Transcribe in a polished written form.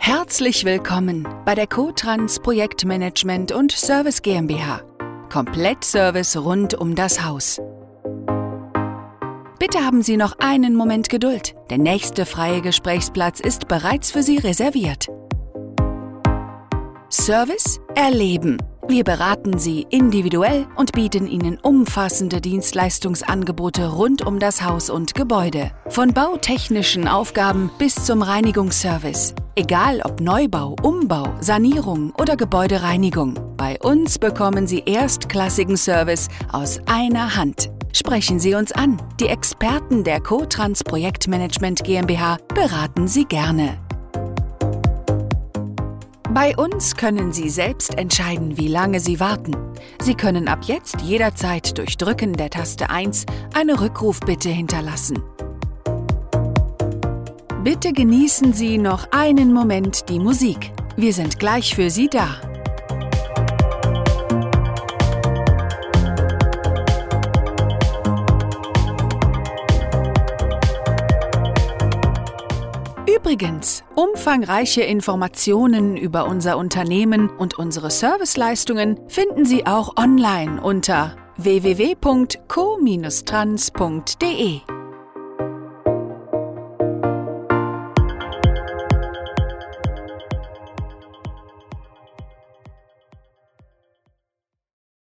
Herzlich willkommen bei der Co-Trans Projektmanagement und Service GmbH. Komplettservice rund um das Haus. Bitte haben Sie noch einen Moment Geduld. Der nächste freie Gesprächsplatz ist bereits für Sie reserviert. Service erleben. Wir beraten Sie individuell und bieten Ihnen umfassende Dienstleistungsangebote rund um das Haus und Gebäude. Von bautechnischen Aufgaben bis zum Reinigungsservice. Egal ob Neubau, Umbau, Sanierung oder Gebäudereinigung. Bei uns bekommen Sie erstklassigen Service aus einer Hand. Sprechen Sie uns an. Die Experten der Co-Trans Projektmanagement GmbH beraten Sie gerne. Bei uns können Sie selbst entscheiden, wie lange Sie warten. Sie können ab jetzt jederzeit durch Drücken der Taste 1 eine Rückrufbitte hinterlassen. Bitte genießen Sie noch einen Moment die Musik. Wir sind gleich für Sie da. Übrigens, umfangreiche Informationen über unser Unternehmen und unsere Serviceleistungen finden Sie auch online unter www.co-trans.de.